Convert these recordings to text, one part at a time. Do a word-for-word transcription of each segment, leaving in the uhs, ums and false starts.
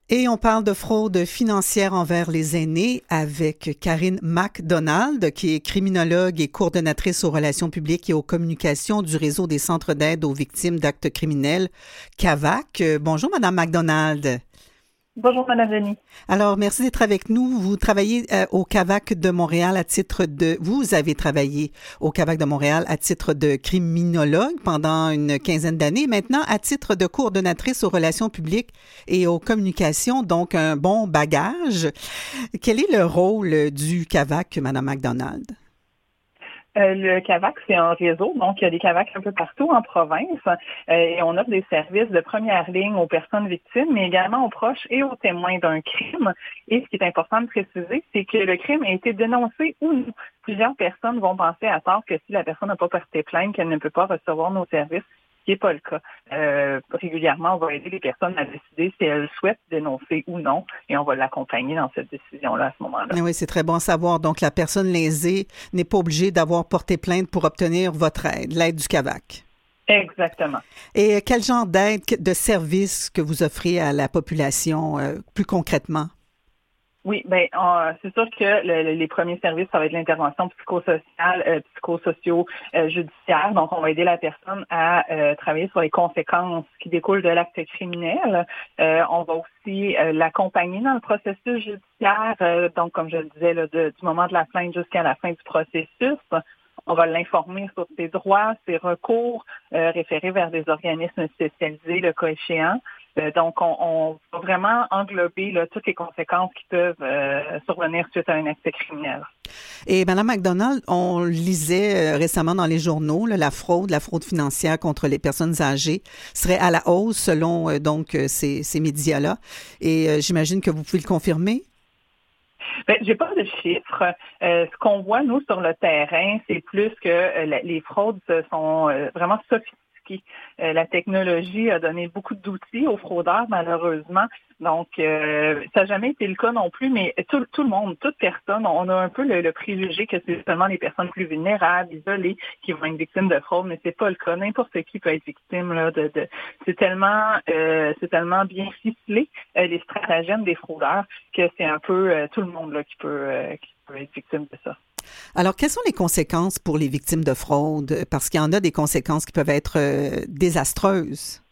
Et on parle de fraude financière envers les aînés avec Karine McDonald, qui est criminologue et coordonnatrice aux relations publiques et aux communications du réseau des centres d'aide aux victimes d'actes criminels, C A V A C. Bonjour, Madame McDonald. Bonjour, Madame Denis. Alors, merci d'être avec nous. Vous travaillez euh, au C A V A C de Montréal à titre de... Vous avez travaillé au C A V A C de Montréal à titre de criminologue pendant une quinzaine d'années. Maintenant, à titre de coordonnatrice aux relations publiques et aux communications, donc un bon bagage. Quel est le rôle du C A V A C, Madame McDonald? Euh, le C A V A C, c'est un réseau, donc il y a des C A V A C un peu partout en province euh, et on offre des services de première ligne aux personnes victimes, mais également aux proches et aux témoins d'un crime. Et ce qui est important de préciser, c'est que le crime a été dénoncé ou non. Plusieurs personnes vont penser à tort que si la personne n'a pas porté plainte, qu'elle ne peut pas recevoir nos services, ce qui n'est pas le cas. Euh, régulièrement, on va aider les personnes à décider si elles souhaitent dénoncer ou non, et on va l'accompagner dans cette décision-là à ce moment-là. Oui, c'est très bon à savoir. Donc, la personne lésée n'est pas obligée d'avoir porté plainte pour obtenir votre aide, l'aide du C A V A C. Exactement. Et quel genre d'aide, de service que vous offrez à la population euh, plus concrètement? Oui, ben euh, c'est sûr que le, les premiers services, ça va être l'intervention psychosociale, euh, psychosociaux, euh, judiciaire. Donc, on va aider la personne à euh, travailler sur les conséquences qui découlent de l'acte criminel. Euh, on va aussi euh, l'accompagner dans le processus judiciaire. Euh, donc, comme je le disais, là, de, du moment de la plainte jusqu'à la fin du processus. On va l'informer sur ses droits, ses recours, euh, référer vers des organismes spécialisés, le cas échéant. Euh, donc, on, on va vraiment englober là, toutes les conséquences qui peuvent euh, survenir suite à un acte criminel. Et Mme McDonald, on lisait euh, récemment dans les journaux, là, la fraude, la fraude financière contre les personnes âgées serait à la hausse selon euh, donc euh, ces, ces médias-là. Et euh, j'imagine que vous pouvez le confirmer? Ben, j'ai pas de chiffres. Euh, ce qu'on voit, nous, sur le terrain, c'est plus que euh, la, les fraudes sont euh, vraiment sophistiquées. Euh, la technologie a donné beaucoup d'outils aux fraudeurs, malheureusement. Donc, euh, ça n'a jamais été le cas non plus, mais tout, tout le monde, toute personne, on a un peu le, le préjugé que c'est seulement les personnes plus vulnérables, isolées, qui vont être victimes de fraude, mais c'est pas le cas. N'importe qui peut être victime là, de, de c'est tellement euh, c'est tellement bien ficelé, euh, les stratagèmes des fraudeurs, que c'est un peu euh, tout le monde là, qui peut euh, qui peut être victime de ça. Alors, quelles sont les conséquences pour les victimes de fraude? Parce qu'il y en a des conséquences qui peuvent être euh, désastreuses.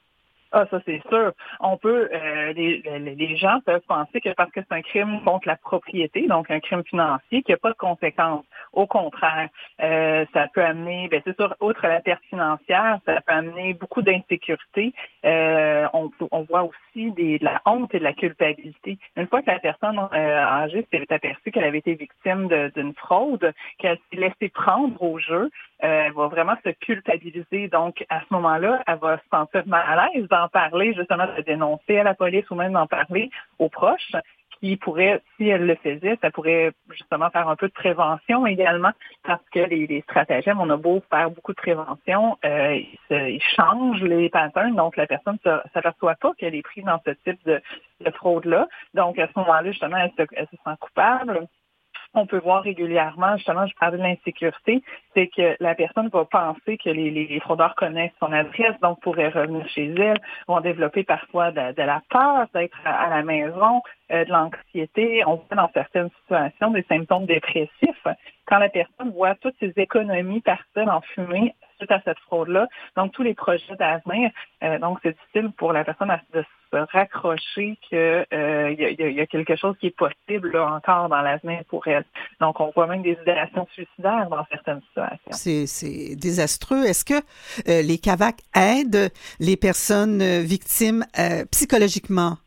Ah, ça, c'est sûr. On peut, euh, les, les, les gens peuvent penser que parce que c'est un crime contre la propriété, donc un crime financier, qu'il n'y a pas de conséquences. Au contraire, euh, ça peut amener, bien c'est sûr, outre la perte financière, ça peut amener beaucoup d'insécurité. Euh, on, on voit aussi des, de la honte et de la culpabilité. Une fois que la personne euh, âgée s'est aperçue qu'elle avait été victime de, d'une fraude, qu'elle s'est laissée prendre au jeu, euh, elle va vraiment se culpabiliser. Donc, à ce moment-là, elle va se sentir mal à l'aise d'en parler, justement, de dénoncer à la police ou même d'en parler aux proches, qui pourraient, si elle le faisait, ça pourrait justement faire un peu de prévention également, parce que les, les stratagèmes, on a beau faire beaucoup de prévention, euh, ils, se, ils changent les patterns, donc la personne ne s'aperçoit pas qu'elle est prise dans ce type de, de fraude-là. Donc, à ce moment-là, justement, elle se, elle se sent coupable. On peut voir régulièrement, justement, je parlais de l'insécurité, c'est que la personne va penser que les, les, les fraudeurs connaissent son adresse, donc pourraient revenir chez elle, vont développer parfois de, de la peur d'être à, à la maison, euh, de l'anxiété. On voit dans certaines situations des symptômes dépressifs. Quand la personne voit toutes ses économies partir en fumée suite à cette fraude-là, donc tous les projets d'avenir, euh, donc c'est difficile pour la personne à, de se raccrocher qu'il euh, y, y, y a quelque chose qui est possible là, encore dans l'avenir pour elle. Donc, on voit même des idéations suicidaires dans certaines situations. C'est, c'est désastreux. Est-ce que euh, les C A V A C aident les personnes euh, victimes euh, psychologiquement?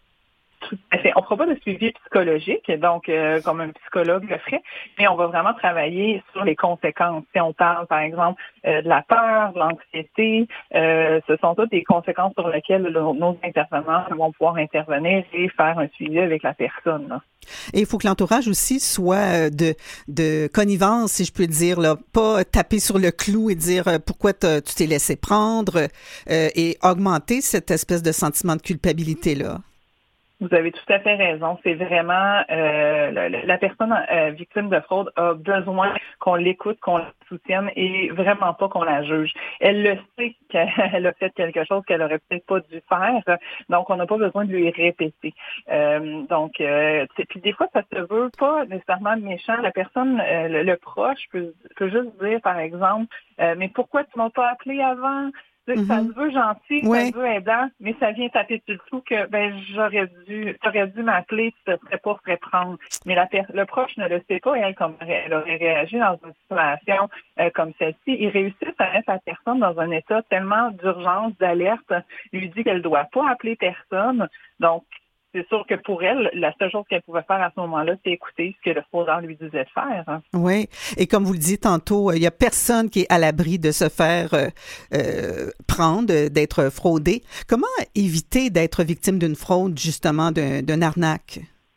Tout à fait. On ne fera pas de suivi psychologique, donc euh, comme un psychologue le ferait, mais on va vraiment travailler sur les conséquences. Si on parle, par exemple, euh, de la peur, de l'anxiété, euh, ce sont toutes des conséquences sur lesquelles le, nos intervenants vont pouvoir intervenir et faire un suivi avec la personne. Là. Et il faut que l'entourage aussi soit de, de connivence, si je peux dire, là, pas taper sur le clou et dire euh, pourquoi tu t'es laissé prendre euh, et augmenter cette espèce de sentiment de culpabilité-là. Vous avez tout à fait raison. C'est vraiment euh, la, la personne euh, victime de fraude a besoin qu'on l'écoute, qu'on la soutienne et vraiment pas qu'on la juge. Elle le sait qu'elle a fait quelque chose qu'elle aurait peut-être pas dû faire, donc on n'a pas besoin de lui répéter. Euh, donc, euh, puis des fois, ça se veut pas nécessairement méchant. La personne, euh, le, le proche peut, peut juste dire, par exemple, euh, mais pourquoi tu m'as pas appelé avant? Mm-hmm. Ça se veut gentil, ouais. ça se veut aidant, mais ça vient taper sur le clou que ben j'aurais dû, t'aurais dû m'appeler, tu te serais pas fait prendre. Mais la le proche ne le sait pas, et elle, comme elle aurait réagi dans une situation euh, comme celle-ci. Ils réussissent à mettre la personne dans un état tellement d'urgence, d'alerte, lui dit qu'elle doit pas appeler personne. Donc, c'est sûr que pour elle, la seule chose qu'elle pouvait faire à ce moment-là, c'est écouter ce que le fraudeur lui disait de faire. Hein. Oui, et comme vous le dites tantôt, il n'y a personne qui est à l'abri de se faire euh, euh, prendre, d'être fraudé. Comment éviter d'être victime d'une fraude, justement, d'un, d'une arnaque?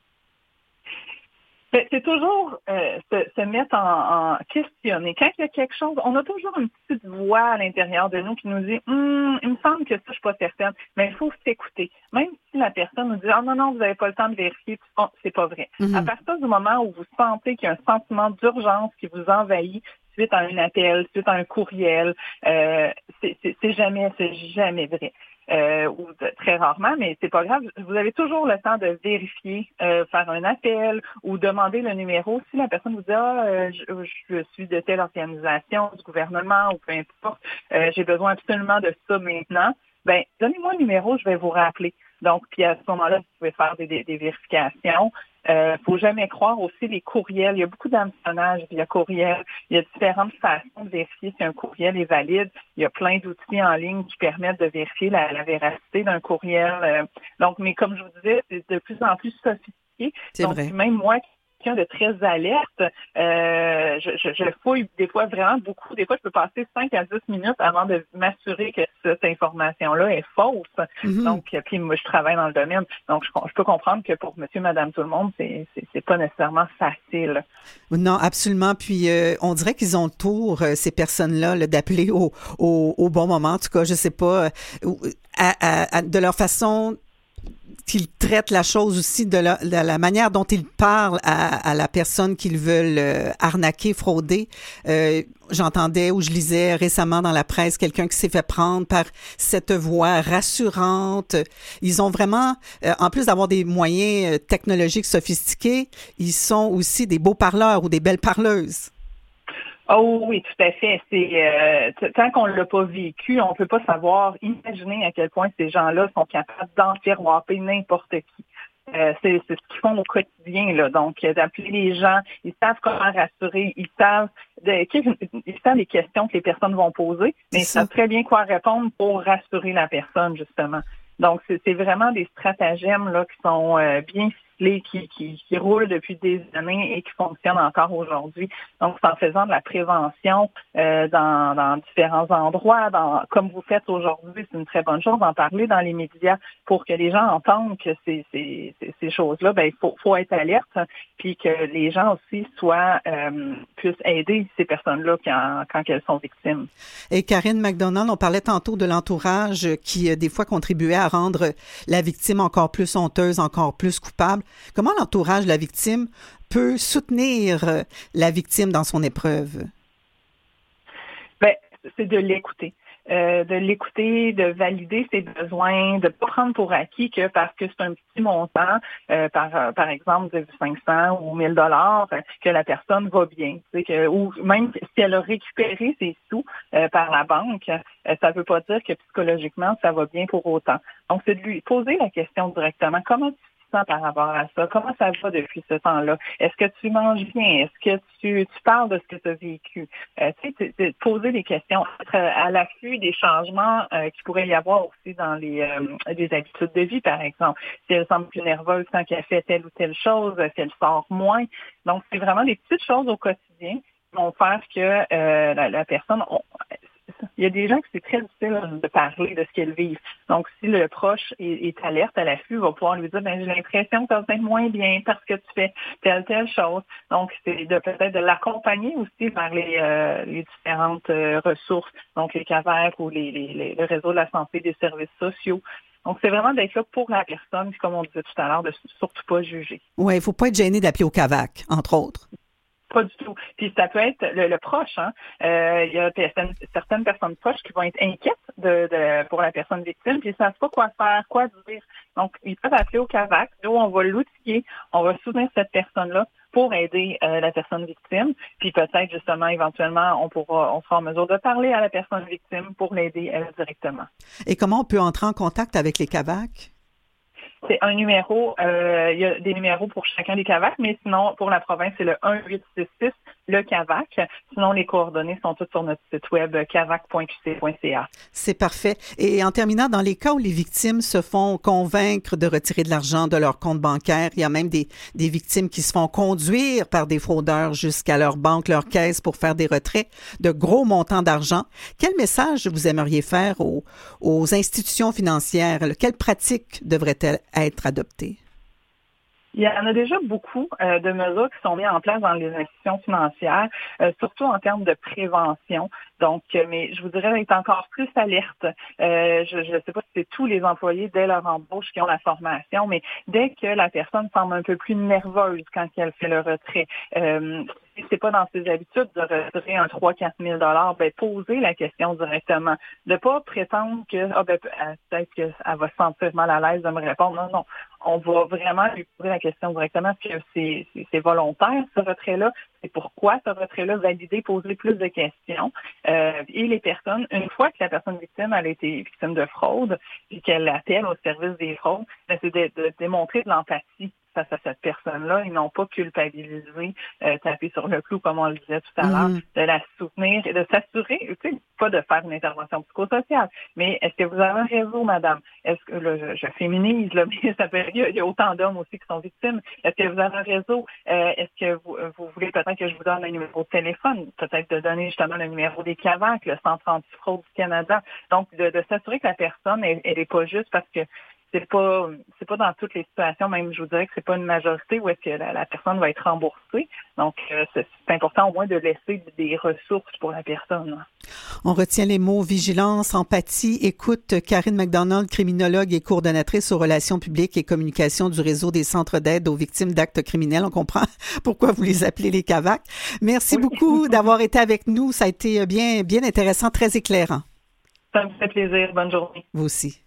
C'est toujours euh, se, se mettre en, en questionner. Quand il y a quelque chose, on a toujours une petite voix à l'intérieur de nous qui nous dit hm, il me semble que ça, je suis pas certaine. Mais il faut s'écouter. Même si la personne nous dit ah oh, non, non, vous n'avez pas le temps de vérifier, oh, c'est pas vrai. Mm-hmm. À partir du moment où vous sentez qu'il y a un sentiment d'urgence qui vous envahit, suite à un appel, suite à un courriel, euh, c'est, c'est, c'est jamais, c'est jamais vrai. Euh, ou de, très rarement, mais c'est pas grave. Vous avez toujours le temps de vérifier, euh, faire un appel ou demander le numéro. Si la personne vous dit ah, euh, je, je suis de telle organisation, du gouvernement ou peu importe, euh, j'ai besoin absolument de ça maintenant, ben donnez-moi le numéro, je vais vous rappeler. Donc, puis à ce moment-là, vous pouvez faire des, des, des vérifications. Euh, faut jamais croire aussi les courriels. Il y a beaucoup d'hameçonnage via courriel. Il y a différentes façons de vérifier si un courriel est valide. Il y a plein d'outils en ligne qui permettent de vérifier la, la véracité d'un courriel. Euh, donc, mais comme je vous disais, c'est de plus en plus sophistiqué. C'est donc, vrai. même moi, de très alerte. Euh, je, je, je fouille des fois vraiment beaucoup. Des fois, je peux passer cinq à dix minutes avant de m'assurer que cette information-là est fausse. Mm-hmm. Donc, puis moi, je travaille dans le domaine. Donc, je, je peux comprendre que pour monsieur, madame, tout le monde, c'est, c'est, c'est pas nécessairement facile. Non, absolument. Puis, euh, on dirait qu'ils ont le tour, euh, ces personnes-là, là, d'appeler au, au, au bon moment. En tout cas, je sais pas, euh, à, à, à, de leur façon qu'ils traitent la chose aussi de la, de la manière dont ils parlent à, à la personne qu'ils veulent euh, arnaquer, frauder. Euh, j'entendais ou je lisais récemment dans la presse quelqu'un qui s'est fait prendre par cette voix rassurante. Ils ont vraiment, euh, en plus d'avoir des moyens technologiques sophistiqués, ils sont aussi des beaux parleurs ou des belles parleuses. Oh oui, tout à fait. C'est euh, t- tant qu'on l'a pas vécu, on peut pas savoir, imaginer à quel point ces gens-là sont capables d'enfiroiper n'importe qui. Euh, c'est, c'est ce qu'ils font au quotidien, là. Donc, d'appeler les gens, ils savent comment rassurer, ils savent de, ils savent les questions que les personnes vont poser, mais ils savent très bien quoi répondre pour rassurer la personne, justement. Donc, c'est, c'est vraiment des stratagèmes là qui sont euh, bien ficelés, qui, qui, qui roulent depuis des années et qui fonctionnent encore aujourd'hui. Donc, c'est en faisant de la prévention euh, dans, dans différents endroits, dans, comme vous faites aujourd'hui, c'est une très bonne chose d'en parler dans les médias pour que les gens entendent que ces, ces, ces, ces choses-là, ben il faut, faut être alerte, puis que les gens aussi soient euh, puissent aider ces personnes-là quand, quand elles sont victimes. Et Karine McDonald, on parlait tantôt de l'entourage qui, euh, des fois, contribuait à rendre la victime encore plus honteuse, encore plus coupable. Comment l'entourage de la victime peut soutenir la victime dans son épreuve? Ben, c'est de l'écouter. Euh, de l'écouter, de valider ses besoins, de ne pas prendre pour acquis que parce que c'est un petit montant, euh, par euh, par exemple de cinq cents ou mille dollars, que la personne va bien. Tu sais, que, ou même si elle a récupéré ses sous euh, par la banque, euh, ça ne veut pas dire que psychologiquement, ça va bien pour autant. Donc, c'est de lui poser la question directement. Comment tu par rapport à ça? Comment ça va depuis ce temps-là? Est-ce que tu manges bien? Est-ce que tu, tu parles de ce que tu as vécu? Euh, tu sais, t- t- poser des questions, être à l'affût des changements euh, qu'il pourrait y avoir aussi dans les, euh, les habitudes de vie, par exemple. Si elle semble plus nerveuse quand elle fait telle ou telle chose, si elle sort moins. Donc, c'est vraiment des petites choses au quotidien qui vont faire que euh, la, la personne... On, il y a des gens que c'est très difficile de parler de ce qu'elles vivent. Donc, si le proche est, est alerte à l'affût, il va pouvoir lui dire, ben, j'ai l'impression que ça va être moins bien parce que tu fais telle, telle chose. Donc, c'est de peut-être de l'accompagner aussi vers les, euh, les différentes euh, ressources, donc les C A V A C ou les, les, les, le réseau de la santé des services sociaux. Donc, c'est vraiment d'être là pour la personne, puis comme on disait tout à l'heure, de surtout pas juger. Oui, il faut pas être gêné d'appeler au CAVAC, entre autres. Pas du tout. Puis ça peut être le, le proche. Hein. Euh, il y a certaines, certaines personnes proches qui vont être inquiètes de, de, pour la personne victime, puis ils ne savent pas quoi faire, quoi dire. Donc, ils peuvent appeler au CAVAC. Nous, on va l'outiller, on va soutenir cette personne-là pour aider euh, la personne victime. Puis peut-être, justement, éventuellement, on pourra, on sera en mesure de parler à la personne victime pour l'aider elle directement. Et comment on peut entrer en contact avec les CAVAC? C'est un numéro, euh, il y a des numéros pour chacun des CAVAC, mais sinon, pour la province, c'est le un huit six six, le CAVAC. Sinon, les coordonnées sont toutes sur notre site web, cavac point q c point c a. C'est parfait. Et en terminant, dans les cas où les victimes se font convaincre de retirer de l'argent de leur compte bancaire, il y a même des, des victimes qui se font conduire par des fraudeurs jusqu'à leur banque, leur caisse pour faire des retraits de gros montants d'argent. Quel message vous aimeriez faire aux, aux institutions financières? Quelles pratiques devraient-elles être adoptées? Il y en a déjà beaucoup euh, de mesures qui sont mises en place dans les institutions financières, euh, surtout en termes de prévention. Donc, euh, mais je vous dirais d'être encore plus alerte. Euh, je ne sais pas si c'est tous les employés dès leur embauche qui ont la formation, mais dès que la personne semble un peu plus nerveuse quand elle fait le retrait, euh, si c'est pas dans ses habitudes de retirer un trois à quatre mille dollars, ben posez la question directement. De pas prétendre que ah ben peut-être qu'elle va se sentir mal à l'aise de me répondre. Non, non. On va vraiment lui poser la question directement. Est-ce que c'est, c'est, c'est volontaire, ce retrait-là? C'est pourquoi ce retrait-là? Valider, poser plus de questions. Euh, et les personnes, une fois que la personne victime elle a été victime de fraude et qu'elle appelle au service des fraudes, ben, c'est de, de démontrer de l'empathie face à cette personne-là. Ils n'ont pas culpabilisé, euh, taper sur le clou, comme on le disait tout à l'heure, mm-hmm. de la soutenir et de s'assurer, tu sais, pas de faire une intervention psychosociale, mais est-ce que vous avez un réseau, madame? Est-ce que, là, je, je féminise, là, mais ça peut, il, y a, il y a autant d'hommes aussi qui sont victimes. Est-ce que vous avez un réseau? Euh, est-ce que vous, vous voulez peut-être que je vous donne un numéro de téléphone? Peut-être de donner justement le numéro des CAVAC, le Centre antifraude du Canada. Donc, de, de s'assurer que la personne, elle, elle est pas juste parce que c'est pas c'est pas dans toutes les situations, même je vous dirais que c'est pas une majorité où est-ce que la, la personne va être remboursée. Donc, euh, c'est, c'est important au moins de laisser des ressources pour la personne. On retient les mots vigilance, empathie, écoute. Karine McDonald, criminologue et coordonnatrice aux relations publiques et communication du réseau des centres d'aide aux victimes d'actes criminels. On comprend pourquoi vous les appelez les CAVAC. Merci oui. beaucoup d'avoir été avec nous. Ça a été bien, bien intéressant, très éclairant. Ça me fait plaisir. Bonne journée. Vous aussi.